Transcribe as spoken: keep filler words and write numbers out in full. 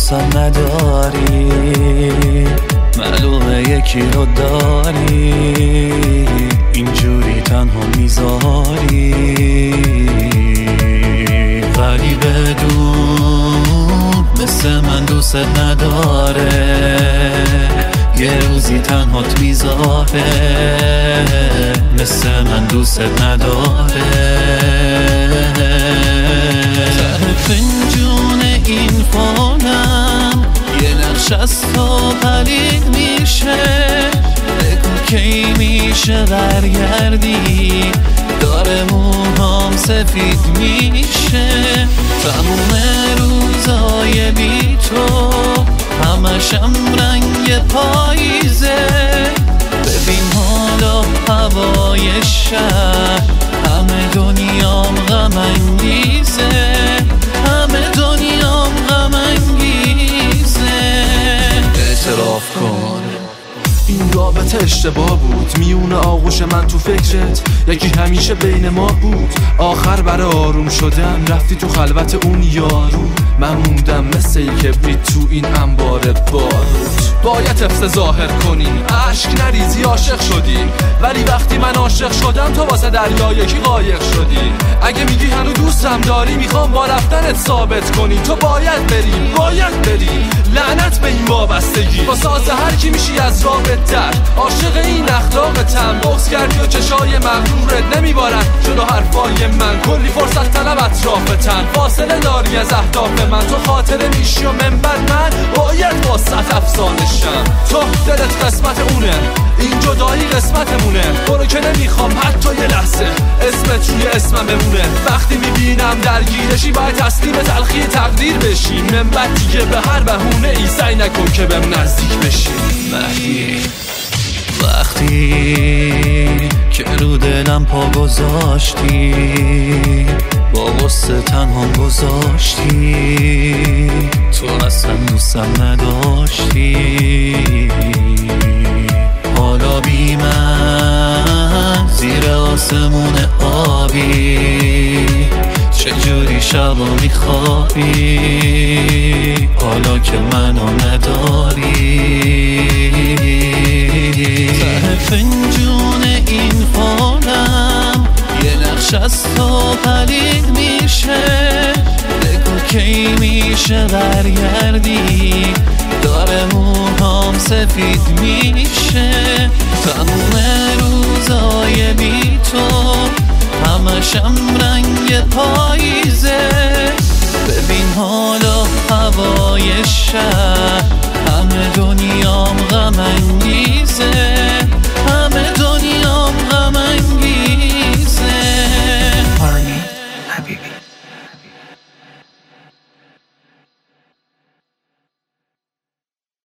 دوستم نداری، معلومه یکی رو داری، اینجوری تنها میذاری، ولی بدون مثل من دوست نداره، یه روزی تنهات میذاره، مثل من دوست نداره. ته فنجون این فانم یه نقش از تو پلید میشه، بگو کی میشه برگردی، داره موهام سفید میشه، تموم روزای بی تو همشم رنگ پاییزه، ببین حالا هوای شهر همه دنیام غم انگیزه، همه دنیام غم انگیزه. اعتراف کن این رابطه اشتباه بود، میونه آغوش من تو فکرت یکی همیشه بین ما بود، آخر برای آروم شدن رفتی تو خلوت اون یارو، من موندم مثل یک کبریت تو این انبار بارود. باید حفظ ظاهر کنی، عشق نریزی، عاشق شدی، ولی وقتی من عاشق شدم تو واسه دریا یکی قایق شدی. اگه میگی هنو دوستم داری، میخوام با رفتنت ثابت کنی تو باید بری، باید بری، لعنت به این وابستگی، با ساز هر کی میشی از راه بهتر، عاشق این اخلاقتم، بغض کردی و چشای مغرورت نمیبارن جلو حرفای من، کلی فرصت طلب اطرافتن، فاصله داری از اهداف من، تو خاطره میشی و منبر من باید واسط افسانشم، تو دلت قسمت اونه، این جدایی قسمتمونه، برو که نمیخوام حتی یه لحظه اسمت روی اسمم بمونه، وقتی میبینم درگیرشی باید تسلیم تلخی تقدیر بشی، منبر دیگه به هر بهونه ای سعی نکن که بهم نزدیک بشی. مهدی وقتی که رو دلم پا گذاشتی، با غصه تنها گذاشتی، تو اصلا دوستم نداشتی، حالا بی من زیر آسمون آبی، چجوری شبا میخوابی، حالا که منو نداری، ته فنجون این فانم یه نقش از تو پلید میشه، بگو کی میشه برگردی، داره موهام سفید میشه، تموم روزای بی تو همشم رنگ پاییزه، ببین حالا هوای شهر همه دنیام غم انگیزه.